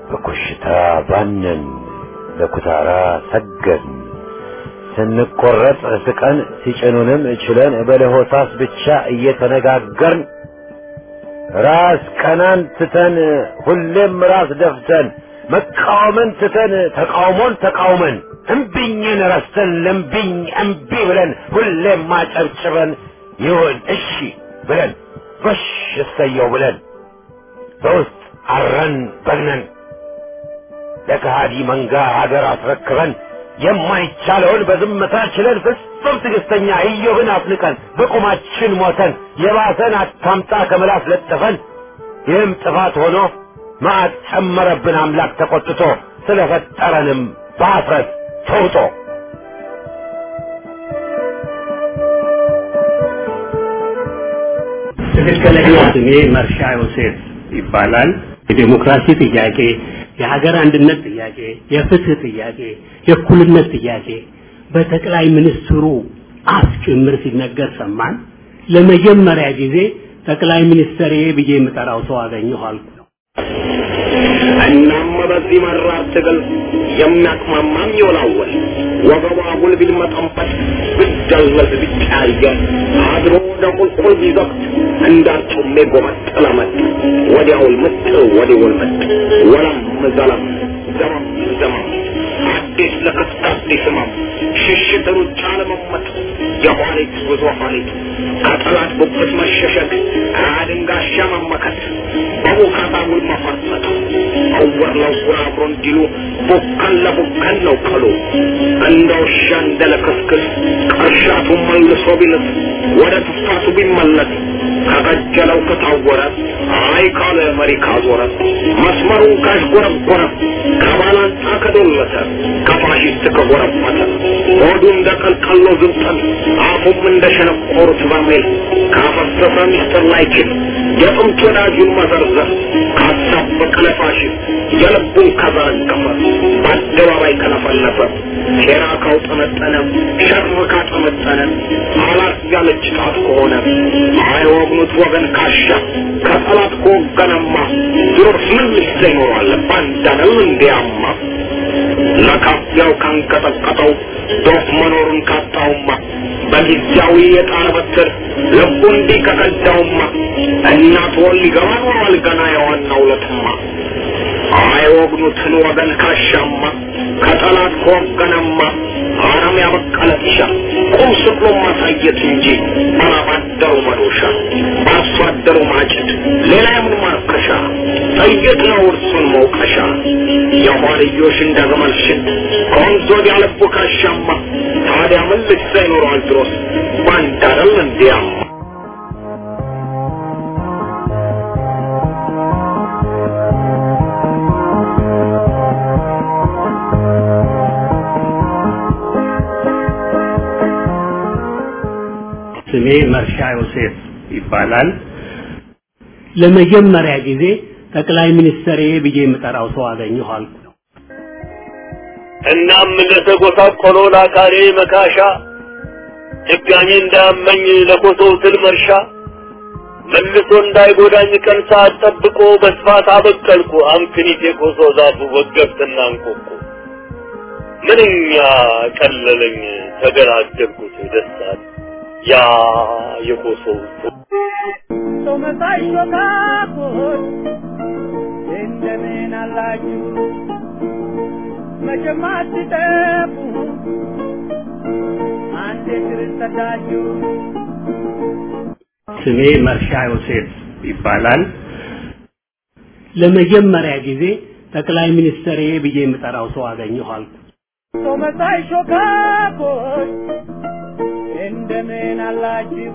በኮሽታ ባነን ለኩታራ ሰገን ስንቆረጥ ስቀን ሲጭኑንም እችለን በለሆሳስ ብቻ እየተነጋገርን ራስ ቀናን ትተን ሁሌም ራስ ደፍተን መቃወምን ትተን ተቃውመን እምቢኝን ረስተን ለምቢኝ እምቢ ብለን ሁሌም ማጨብጭበን ይሁን እሺ ብለን ጎሽ እሰየው ብለን በውስጥ አረን በግነን ለከሃዲ መንጋ ሀገር አስረክበን የማይቻለውን በዝምታ ችለን ፍጹም ትዕግስተኛ ኢዮብን አፍንቀን በቁማችን ሞተን የባሰን አታምጣ ከመላስ ለጥፈን ይህም ጥፋት ሆኖ መዓት ጨመረብን አምላክ ተቆጥቶ ስለፈጠረንም በአፍረት ተውጦ ትክክለኛ ስሜ መርሻ ዮሴፍ ይባላል። የዲሞክራሲ ጥያቄ፣ የሀገር አንድነት ጥያቄ፣ የፍትህ ጥያቄ፣ የእኩልነት ጥያቄ በጠቅላይ ሚኒስትሩ አፍ ጭምር ሲነገር ሰማን። ለመጀመሪያ ጊዜ ጠቅላይ ሚኒስትር ብዬ የምጠራው ሰው አገኘሁ አልኩ። እናም በዚህ መራር ትግል የሚያቅማማም ይወላወል ወገቧ ጉልቢል መጠንፈት ብደለዝ ቢጫየር አድሮ ደቁልቁል ቢዘቅት እንዳርጩሜ ጎመጠለመት ወዲያውል ምጥ ወዲያውል ምጥ ወለም ዘለም ዘመም አዲስ ለከት አዲስ ህመም ሽሽት ሩጫ ለመመት የኋሊት ጉዞ ኋሊት ከጠላት ቡብት መሸሸግ አድንጋሻ መመከት በሙካታ ውል መፈርሰት አወር ለውር አብሮ እንዲሉ ቡከን ለቡከን ነው ቀሉ እንደ ውሻ እንደለከስክስ ቀርሻቱ መልሶ ቢልስ ወደ ትፋቱ ቢመለስ ከቀጀለው ከታወረ አይ ካለ መሪ ካዞረ መስመሩን ካሽጎረጎረ ከባላንጣ ከዶለተ ከፋሽስት ከጎረፈተ ሆዱ እንደ ቀልቀሎ ዝንጠን አፉም እንደ ሸነቆሩት በርሜል ካፈሰሰ ሚስጥር ላይችል የጥንት ወዳጁን መዘርዘር ካሳበቀ ለፋሽስት የልቡን ከዘረገፈ በአደባባይ ከለፈለፈ ሴራ ካውጠመጠነ ሸር ካጠመጠነ አላት ያለች ጣት ከሆነ አይወግኑት ወገን ካሻ ከጠላት ከወገነማ ድሮስ ምን ልስተ ይኖራል ባንዳነው እንዲያማ ለካፊያው ካንቀጠቀጠው ዶፍ መኖሩን ካጣውማ በጊዜያዊ የጣር በትር ልቡ እንዲህ ከቀዳውማ እናት ወል ሊገባ ኖሯል ገና የዋናው ለትማ አይወግኑትን ወገን ካሻማ ከጠላት ከወገነማ አረም ያበቀለ ጢሻ ቁም ስቅሎ ማሳየት እንጂ ባላባደሩ መዶሻ በአርሶ አደሩ ማጭድ ሌላ የምን ማርከሻ ጠይቅ ነው እርሱን መውቀሻ የኋልዮሽ እንደገመልሽን ከወንዝ ወዲያ ልቡ ካሻማ ታዲያ ምን ልሳ ይኖረዋል ድሮስ ባንዳረል እንዲያማ ስሜ መርሻ ዮሴፍ ይባላል። ለመጀመሪያ ጊዜ ጠቅላይ ሚኒስትር ብዬ የምጠራው ሰው አገኘሁ አልኩ። እናም ለተጎሳቆለው ላካሬ መካሻ ድጋሜ እንዳመኝ ለኮሶው ትል መርሻ መልሶ እንዳይጎዳኝ ቀን ሰዓት ጠብቆ በስፋት አበቀልኩ አምክኒት የኮሶ ዛፉ ወገብትና እንቆቆ ምንኛ ቀለለኝ ተገላገልኩት ደስታት ያ የኮሶው ሰው መሳይ ሾካኮት እንደምን አላችሁ መቼም አትጠፉ አንዴ ክርስተዳችሁ ስሜ መርሻ ዮሴፍ ይባላል። ለመጀመሪያ ጊዜ ጠቅላይ ሚኒስትር ብዬ የምጠራው ሰው አገኘሁ አልኩ። ሰው መሳይ ሾካኮት እንደምን አላችሁ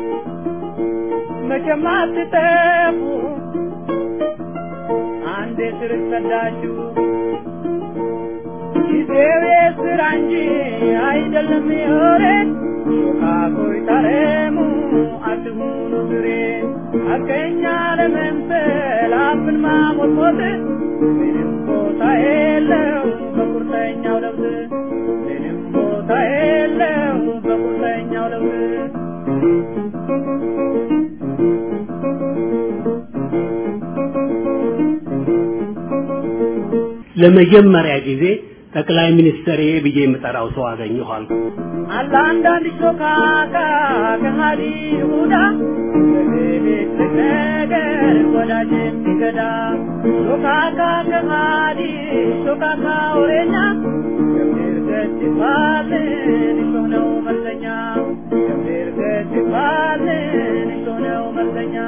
መቼም አትጠፉ አንዴ ክርስተዳችሁ ጊዜው የስራ እንጂ አይደለም የወሬን ሾካኮይ ታረሙ አትሁኑ ድሬ አገኛ ለመምሰል አፍን ማሞትሞት ምንም ቦታ የለው በቁርጠኛው ለብስ ምንም ቦታ የለው በቁርጠኛው ለብስ ለመጀመሪያ ጊዜ ጠቅላይ ሚኒስትር ብዬ የምጠራው ሰው አገኘኋል። አንዳንድ ሾካካ ከሃዲ ይሁዳ ነገር ወዳጅ ሲገዳ ሾካካ ከሃዲ ሾካካ ወሬኛ ገርገት ባልን ሾነው መልሰኛ ገርገት ባልን ሾነው መልሰኛ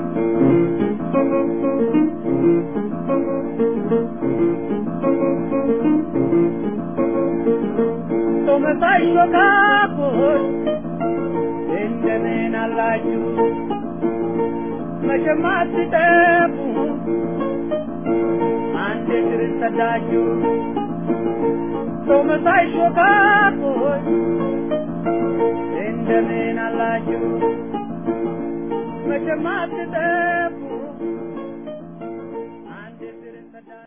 ቶመታይ ሾካኮች እንደምን አላችሁ መቼም አትጠፉ አንድ እግርን ሰዳችሁ ቶመታይ ሾካኮች እንደምን አላችሁ መቼም አትጠፉ አንድ እግርን ሰዳችሁ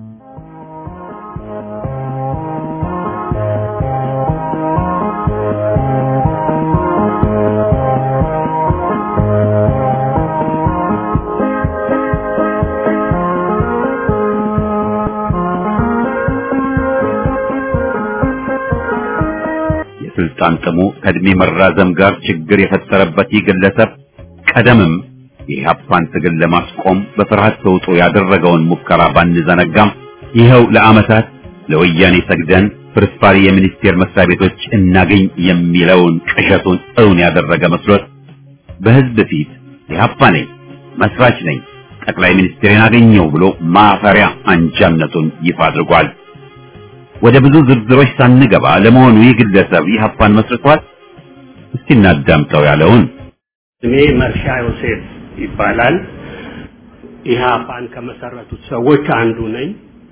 ስልጣን ጥሙ ከእድሜ መራዘም ጋር ችግር የፈጠረበት ይህ ግለሰብ ቀደምም የኢህአፓን ትግል ለማስቆም በፍርሃት ተውጦ ያደረገውን ሙከራ ባንዘነጋም ይኸው ለዓመታት ለወያኔ ሰግደን ፍርፋሪ የሚኒስቴር መስሪያ ቤቶች እናገኝ የሚለውን ቅዠቱን እውን ያደረገ መስሎት በህዝብ ፊት ኢህአፓ ነኝ፣ መስራች ነኝ፣ ጠቅላይ ሚኒስትሬን አገኘው ብሎ ማፈሪያ አንጃነቱን ይፋ አድርጓል። ወደ ብዙ ዝርዝሮች ሳንገባ ለመሆኑ ይህ ግለሰብ ኢህአፓን መስርቷል? እስቲ እናዳምጠው ያለውን። እኔ መርሻ ዮሴፍ ይባላል። ኢህአፓን ከመሰረቱት ሰዎች አንዱ ነኝ።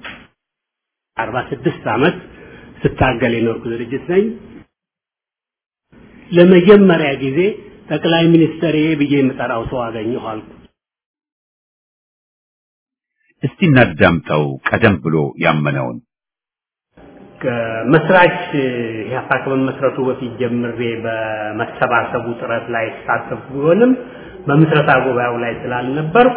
46 ዓመት ስታገል የኖርኩ ድርጅት ነኝ። ለመጀመሪያ ጊዜ ጠቅላይ ሚኒስትር ብዬ የምጠራው ሰው አገኘሁ አልኩ። እስቲ እናዳምጠው ቀደም ብሎ ያመነውን። ከመስራች ኢህአፓ ከመመስረቱ በፊት ጀምሬ በመሰባሰቡ ጥረት ላይ ተሳተፍኩ ቢሆንም በምስረታ ጉባኤው ላይ ስላልነበርኩ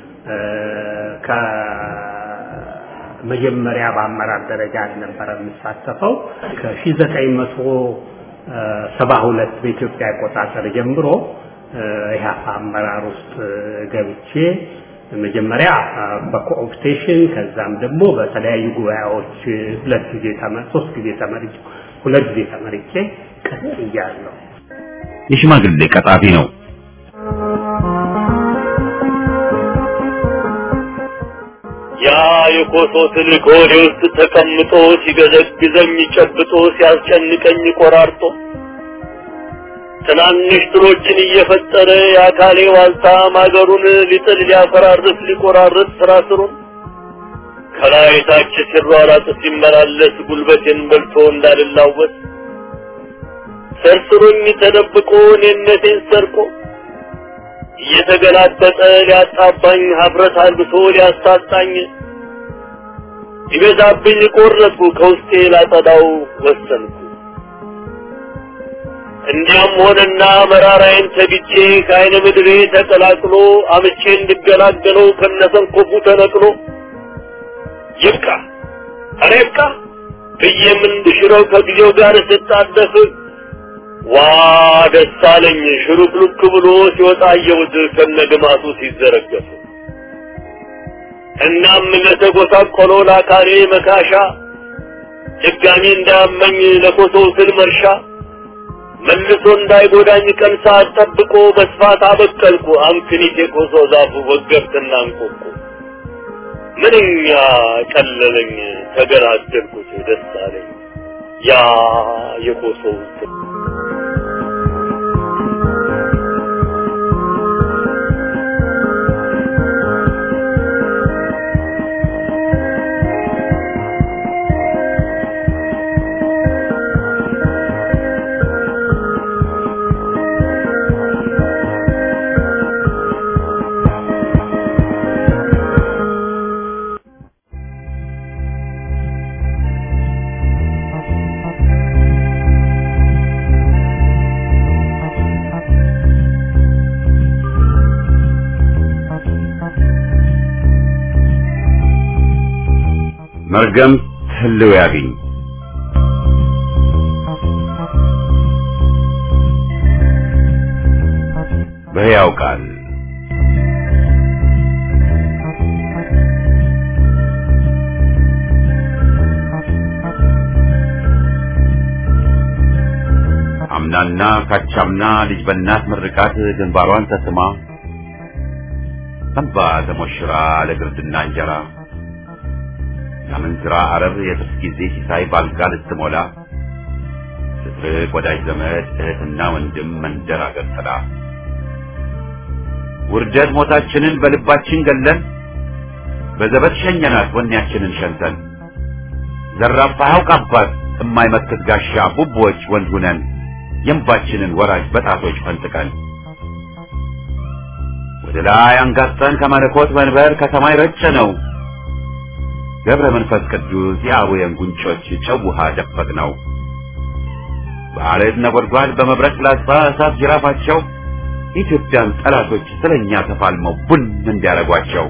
ከመጀመሪያ በአመራር ደረጃ ነበር የምሳተፈው። ከ1972 በኢትዮጵያ አቆጣጠር ጀምሮ ኢህአፓ አመራር ውስጥ ገብቼ መጀመሪያ በኮኦፕቴሽን ከዛም ደግሞ በተለያዩ ጉባኤዎች ሶስት ጊዜ ተመርጬ ቀጥያለሁ። የሽማግሌ ቀጣፊ ነው። ያ የኮሶ ትልቅ ወደ ውስጥ ተቀምጦ ሲገዘግዘኝ ጨብጦ ሲያስጨንቀኝ ቆራርጦ ትናንሽ ጥሮችን እየፈጠረ የአካሌ ዋልታ ማገሩን ሊጥል ሊያፈራርስ ሊቆራርጥ ስራስሩን ከላይ ታች ሲሯራጥ ሲመላለስ ጉልበቴን በልቶ እንዳልላወስ ሰርስሩኝ ተደብቆ እኔነቴን ሰርቆ እየተገላበጠ ሊያጣባኝ ሀፍረት አልብሶ ሊያሳጣኝ ይበዛብኝ ቆረጥኩ ከውስጤ ላጠዳው ወሰንኩ። እንዲያም ሆነና መራራዬን ተግቼ ከአይነ ምድሬ ተቀላቅሎ አምቼ እንድገላገለው ከነሰንኮፉ ተነቅሎ ይብቃ ኧረ ይብቃ ብዬም እንድሽረው ከጊዜው ጋር ስጣደፍ ዋ ደስ አለኝ ሽሩክሉክ ብሎ ሲወጣ አየሁት ከነግማቱ ሲዘረገፍ። እናም ለተጎሳቆለው ለአካሌ መካሻ ድጋሚ እንዳመኝ ለኮሶው ስል መርሻ መልሶ እንዳይጎዳኝ ቀን ሰዓት ጠብቆ በስፋት አበቀልኩ አምክኒት የኮሶ ዛፉ ወገብትና እንቆቁ። ምንኛ ቀለለኝ ተገላገልኩት ደስ አለኝ ያ የኮሶው መርገም ህልው ያግኝ። በሕያው ቃል አምናና ካቻምና ልጅ በእናት ምርቃት ግንባሯን ተስማ እንባ ተሞሽራ ለግርድና እንጀራ ያመንዝራ አረብ የጥርስ ጊዜ ሲሳይ ባልጋ ልትሞላ ስትርቅ ወዳጅ ዘመድ እህትና ወንድም መንደር አገር ጥላ ውርደት ሞታችንን በልባችን ገለን በዘበት ሸኘናት ወኔያችንን ሸንተን ዘራፋ አውቃባት የማይመክት ጋሻ ቡቦች ወንድ ሁነን የእንባችንን ወራጅ በጣቶች ፈንጥቀን ወደ ላይ አንጋጠን ከመለኮት መንበር ከሰማይ ረጨነው ገብረ መንፈስ ቅዱስ የአቡየን ጉንጮች ጨው ውሃ ደፈቅነው በአሬድ ነጎድጓድ በመብረቅ ላጻ እሳት ጅራፋቸው ኢትዮጵያን ጠላቶች ስለኛ ተፋልመው ቡን እንዲያረጓቸው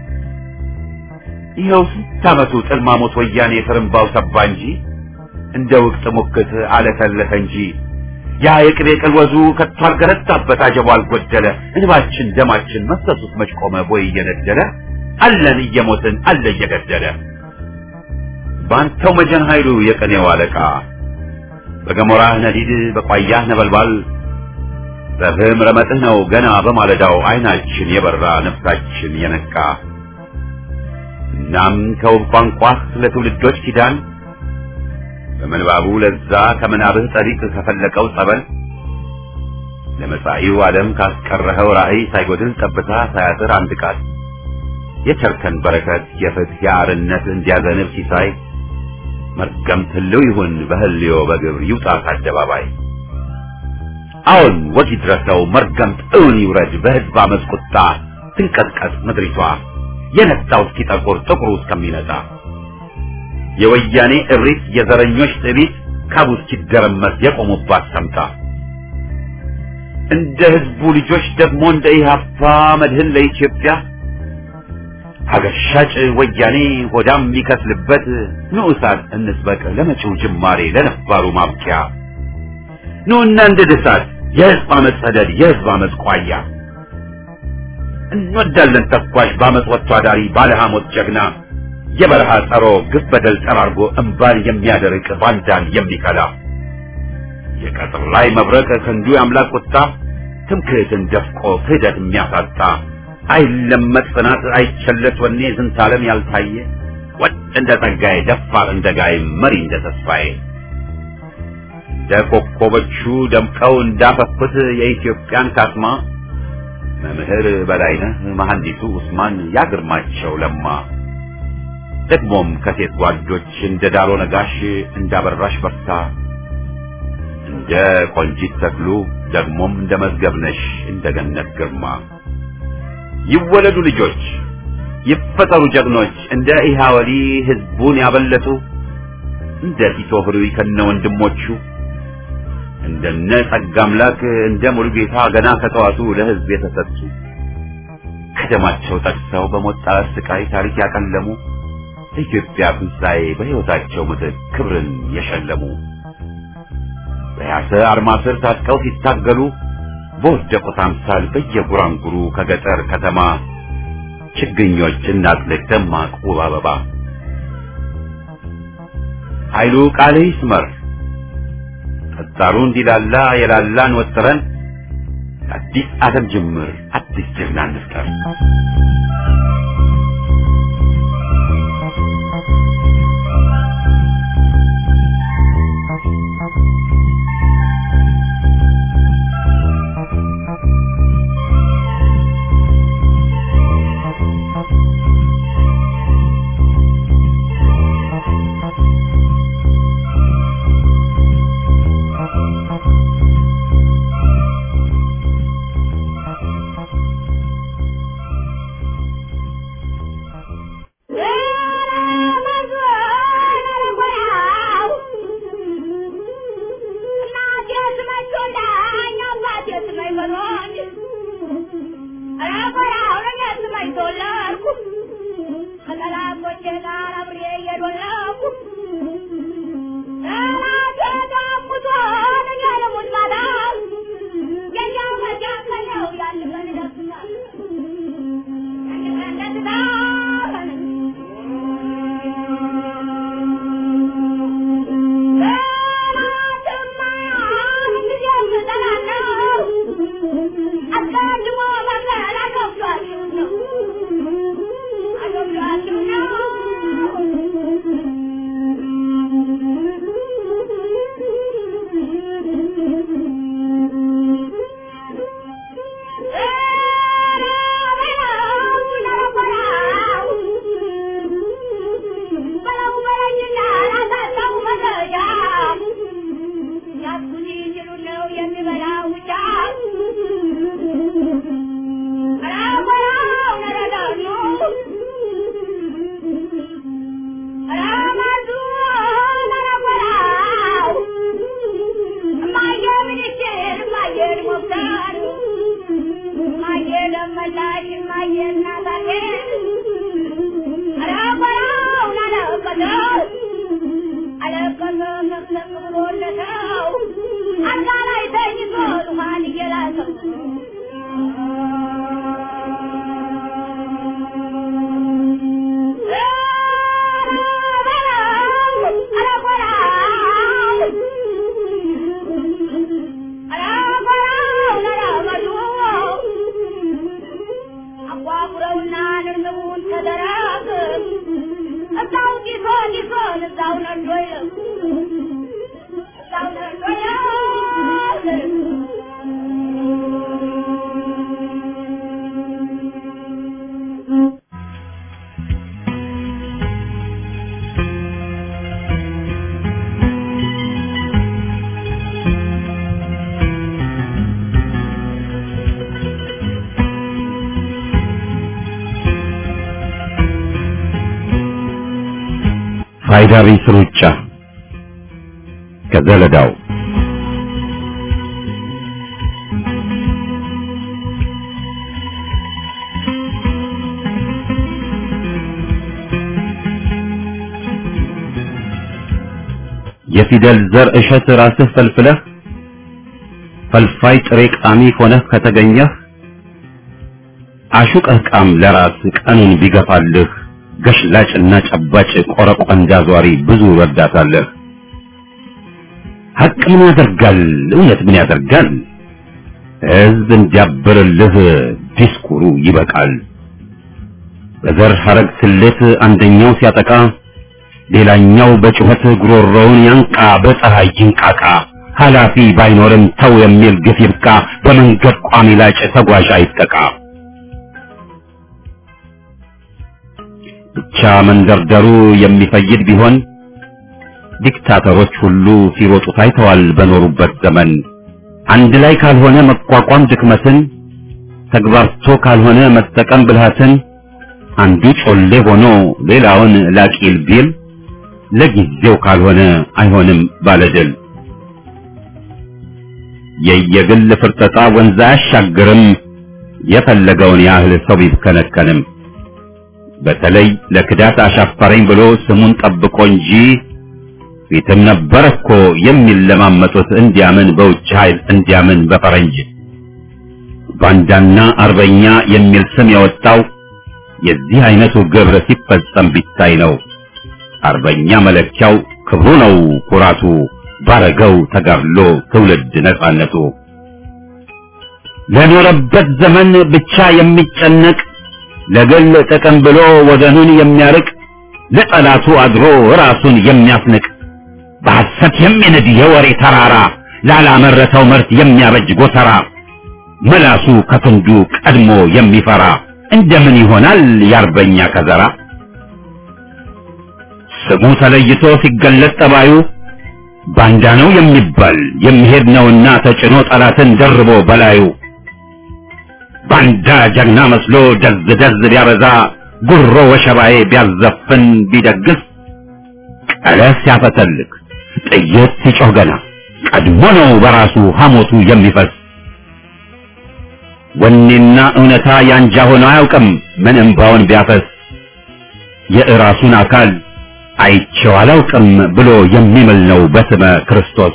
ይኸው ስንት ዓመቱ ጥልማሞት ወያኔ ፍርምባው ሰባ እንጂ እንደ ውቅት ሙክት አለተለተ እንጂ ያ የቅቤ ቅልወዙ ከቶ አልገረታበት አጀቡ አልጎደለ እንባችን ደማችን መሰሱት መች ቆመ ቦይ እየነደለ አለን እየሞትን አለ እየገደለ ባንተው መጀን ኃይሉ የቀኔው አለቃ በገሞራህ ነዲድ በቋያህ ነበልባል በፍም ረመጥህ ነው ገና በማለዳው አይናችን የበራ ነፍሳችን የነቃ እናም ከውብ ቋንቋህ ለትውልዶች ኪዳን በመንባቡ ለዛ ከምናብህ ጠሪቅ ከፈለቀው ጸበል ለመጻኢው ዓለም ካስቀረኸው ራእይ ሳይጎድል ጠብታ ሳያጥር አንድ ቃል የቸርከን በረከት የፍትህ የአርነት እንዲያዘንብ ሲሳይ መርገም ትልው ይሁን በህልዮ በግብር ይውጣ ከአደባባይ አሁን ወግ ይድረሰው መርገም እውን ይውረድ በህዝብ አመፅ ቁጣ ትንቀጥቀጥ ምድሪቷ የነጣው እስኪጠቁር ጥቁሩ እስከሚነጣ የወያኔ እብሪት የዘረኞች ጥቢት ካቡ እስኪደረመስ የቆሙባት ሰምታ እንደ ህዝቡ ልጆች ደግሞ እንደ ኢህአፓ መድህን ለኢትዮጵያ ሀገር ሻጭ ወያኔ ሆዳም የሚከስልበት ንዑሳት እንስበቅ ለመጪው ጅማሬ ለነባሩ ማብቂያ ኑና እንደ ድሳት የህዝብ አመፅ ሰደድ የህዝብ አመፅ ቋያ እንወዳለን ተኳሽ በአመፅ ወጥቶ አዳሪ ባለሐሞት ጀግና የበረሃ ጸሮ ግፍ በደል ጠራርጎ እንባን የሚያደርቅ ባንዳን የሚከላ የቀጥር ላይ መብረቅ ክንዱ የአምላክ ቁጣ ትምክህትን ደፍቆ ክህደት የሚያሳጣ አይለመጥ ጽናት አይቸለስ ወኔ ዝንታለም ያልታየ ወጥ እንደ ጸጋዬ ደፋር እንደ ጋይ መሪ እንደ ተስፋዬ እንደ ኮከቦቹ ደምቀው እንዳፈኩት የኢትዮጵያን ካስማ መምህር በላይነህ መሐንዲሱ ኡስማን ያግርማቸው ለማ ደግሞም ከሴት ጓዶች እንደ ዳሮ ነጋሽ እንዳበራሽ በርታ እንደ ቆንጂት ተክሉ ደግሞም እንደ መዝገብነሽ እንደ ገነት ግርማ ይወለዱ ልጆች ይፈጠሩ ጀግኖች እንደ ኢሃወሊ ህዝቡን ያበለጡ እንደ ቲቶ ህሩይ ከነ ወንድሞቹ እንደነ ጸጋ አምላክ እንደ ሙሉጌታ ገና ከጠዋቱ ለህዝብ የተሰጡ ከደማቸው ጠቅሰው በሞት ጣር ስቃይ ታሪክ ያቀለሙ ኢትዮጵያ ትንሣኤ በሕይወታቸው ምትክ ክብርን የሸለሙ በያሰ አርማ ስር ታጥቀው ሲታገሉ በወደቁት አምሳል በየጉራንጉሩ ከገጠር ከተማ ችግኞች እናጥልቅ ደማቅ ውብ አበባ ኃይሉ ቃል ይስመር ጠጣሩ እንዲላላ የላላን ወጥረን አዲስ ዓለም ጅምር አዲስ ጀግና እንፍጠር። ፋይዳ ቢስ ሩጫ ከዘለዳው የፊደል ዘር እሸት ራስህ ፈልፍለህ ፈልፋይ ጥሬ ቃሚ ሆነህ ከተገኘህ አሹቀህ ቃም ለራስ ቀኑን ቢገፋልህ ገሽላጭና ጨባጭ ቆረቆንዳ ዟሪ ብዙ ረዳታለህ። ሐቅ ምን ያደርጋል እውነት ምን ያደርጋል ሕዝብ እንዲያብርልህ ዲስኩሩ ይበቃል። በዘር ሐረግ ስሌት አንደኛው ሲያጠቃ ሌላኛው በጩኸት ጉሮሮውን ያንቃ በፀሐይ ይንቃቃ። ኃላፊ ባይኖርም ተው የሚል ግፍ ይብቃ በመንገድ ቋሚ ላጭ ተጓዥ አይጠቃ። ብቻ መንደርደሩ የሚፈይድ ቢሆን ዲክታተሮች ሁሉ ሲሮጡ ታይተዋል በኖሩበት ዘመን። አንድ ላይ ካልሆነ መቋቋም ድክመትን ተግባርቶ ካልሆነ መጠቀም ብልሃትን አንዱ ጮሌ ሆኖ ሌላውን ላቂል ቢል ለጊዜው ካልሆነ አይሆንም ባለድል። የየግል ፍርጠጣ ወንዝ አያሻግርም የፈለገውን ያህል ሰው ቢከነከንም። በተለይ ለክዳት አሻፈረኝ ብሎ ስሙን ጠብቆ እንጂ ፊትም ነበር እኮ የሚለማመጡት እንዲያምን በውጭ ኃይል እንዲያምን በፈረንጅ። ባንዳና አርበኛ የሚል ስም ያወጣው የዚህ አይነቱ ግብር ሲፈጸም ቢታይ ነው። አርበኛ መለኪያው ክብሩ ነው ኩራቱ ባረገው ተጋድሎ ትውልድ ነጻነቱ። ለኖረበት ዘመን ብቻ የሚጨነቅ ለግል ጥቅም ብሎ ወገኑን የሚያርቅ ለጠላቱ አድሮ ራሱን የሚያስንቅ በሐሰት የሚነድ የወሬ ተራራ ላላመረተው ምርት የሚያበጅ ጎተራ መላሱ ከክንዱ ቀድሞ የሚፈራ እንደምን ይሆናል የአርበኛ ከዘራ? ስሙ ተለይቶ ሲገለጥ ጠባዩ ባንዳ ነው የሚባል የሚሄድ ነውና ተጭኖ ጠላትን ደርቦ በላዩ። ባንዳ ጀግና መስሎ ደዝ ደዝ ቢያበዛ ጉሮ ወሸባዬ ቢያዘፍን ቢደግስ ቀለስ ሲያፈተልክ ጥይት ሲጮህ ገና ቀድሞ ነው በራሱ ሐሞቱ የሚፈስ። ወኔና እውነታ ያንጃ ሆኖ አያውቅም ምን እምባውን ቢያፈስ። የእራሱን አካል አይቼው አላውቅም ብሎ የሚምል ነው በስመ ክርስቶስ።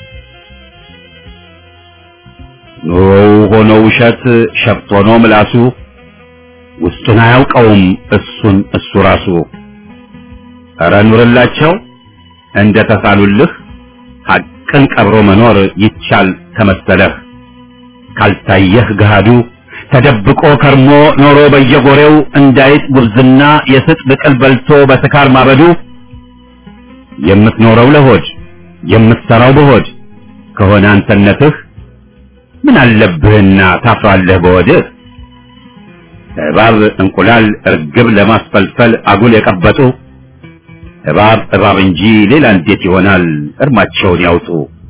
ኑሮው ሆኖ ውሸት ሸፍቶ ሆኖ ምላሱ ውስጡን አያውቀውም እሱን እሱ ራሱ። ኧረ ኑርላቸው እንደ ተሳሉልህ ሐቅን ቀብሮ መኖር ይቻል ከመሰለህ። ካልታየህ ገሃዱ ተደብቆ ከርሞ ኖሮ በየጎሬው እንዳይጥ ጉብዝና የስጥ ብቅል በልቶ በስካር ማበዱ። የምትኖረው ለሆድ የምትሰራው በሆድ ከሆነ አንተነትህ ምን አለብህና ታፍራለህ በወድህ? እባብ እንቁላል እርግብ ለማስፈልፈል አጉል የቀበጡ እባብ እባብ እንጂ ሌላ እንዴት ይሆናል እርማቸውን ያውጡ።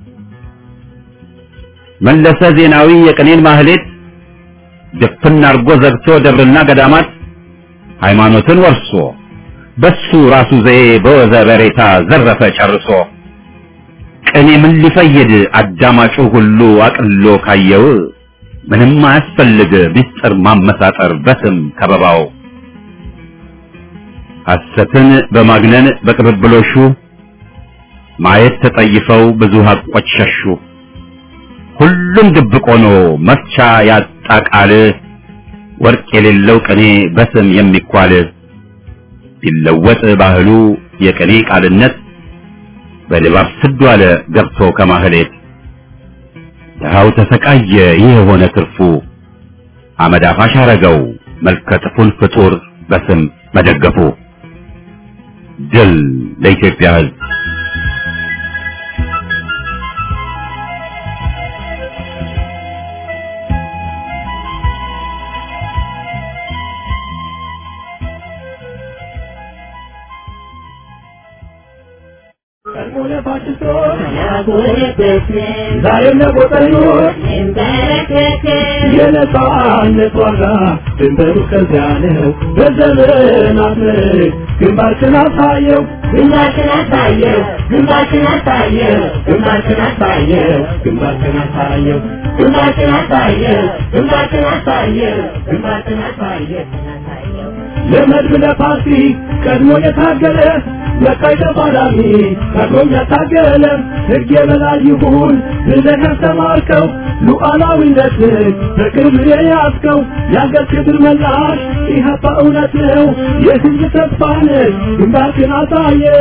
መለሰ ዜናዊ የቅኔን ማህሌት ድፍን አርጎ ዘግቶ ደብርና ገዳማት ሃይማኖትን ወርሶ በሱ ራሱ ዘዬ በወዘ በሬታ ዘረፈ ጨርሶ። ቅኔ ምን ሊፈይድ አዳማጩ ሁሉ አቅሎ ካየው ምንም አያስፈልግ ምስጢር ማመሳጠር በስም ከበባው። ሐሰትን በማግነን በቅብብሎሹ ማየት ተጠይፈው ብዙ ሀቆች ሸሹ። ሁሉም ድብቅ ሆኖ መፍቻ ያጣ ቃል ወርቅ የሌለው ቅኔ በስም የሚኳል። ቢለወጥ ባህሉ የቅኔ ቃልነት በልባብ ስዱ አለ ገብቶ ከማህሌት። ድሃው ተሰቃየ ይህ የሆነ ትርፉ አመድ አፋሽ አረገው መልከጥፉን ፍጡር በስም መደገፉ። ድል ለኢትዮጵያ ሕዝብ! ዛሬም ለቆጠኞች የነጻነት ዋጋ ድንበሩ ከዚያ ነው። በዘመናት ግንባርህን አሳየው ግንባርህን አሳየው ግንባርህን አሳየው ግንባርህን አሳየው ግንባርህን አሳየው ግንባርህን አሳየው ግንባርህን አሳየው ግንባርህን አሳየው ለመድብ ለፓርቲ ቀድሞ የታገለ ለቃይ ተፋላሚ ቀድሞም ያታገለ ሕግ የበላይ ይሁን ብለህ ያስተማርከው ሉዓላዊነትን በክብር የያዝከው የአገር ክብር መላሽ ኢህአፓ እውነት ነው የሕዝብ ተስፋ ነህ ግንባርህን አሳየው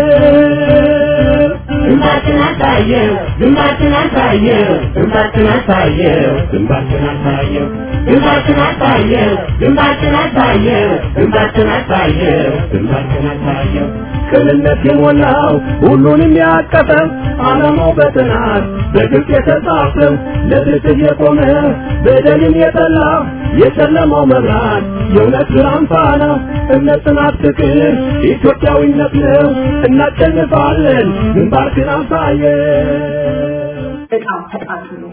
ግንባርህን አሳየው ግንባርህን አሳየው ግንባርህን አሳየው ግንባርህን አሳየው ግንባርህን አሳየው ግንባርህን አሳየው ግንባርህን አሳየው ግንባርህን አሳየው ቅንነት የሞላው ሁሉንም ያቀፈው ዓላማው በጥናት በግልጽ የተጻፈው ለፍትህ የቆመ በደልን የጠላ የጨለማው መብራት የእውነት ብርሃን ፋና እምነት ጽናት ፍቅር ኢትዮጵያዊነት ነው እናሸንፋለን ግንባርህን አሳየው በጣም ተጣጥሎ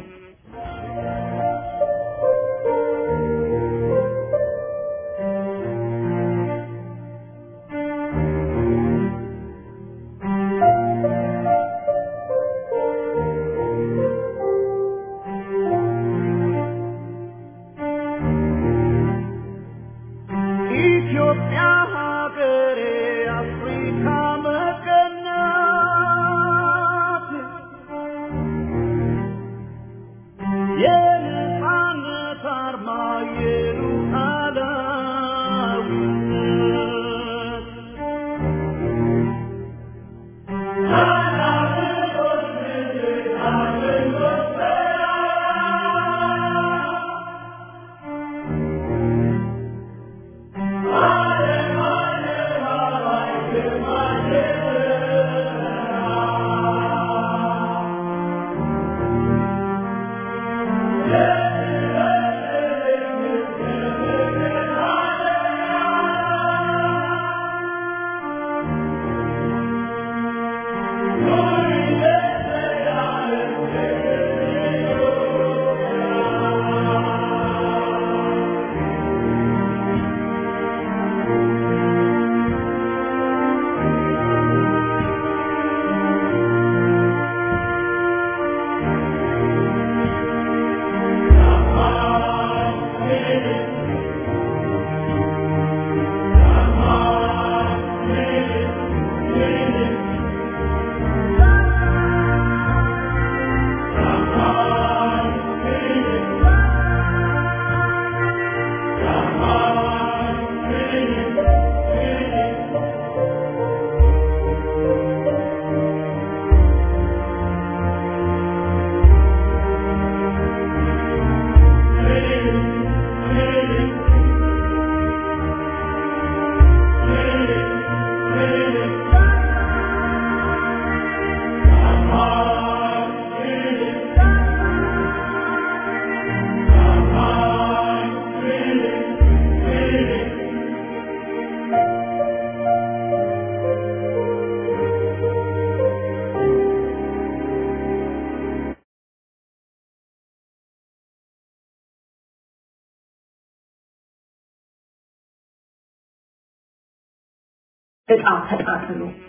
በጣም ተጣጥሎ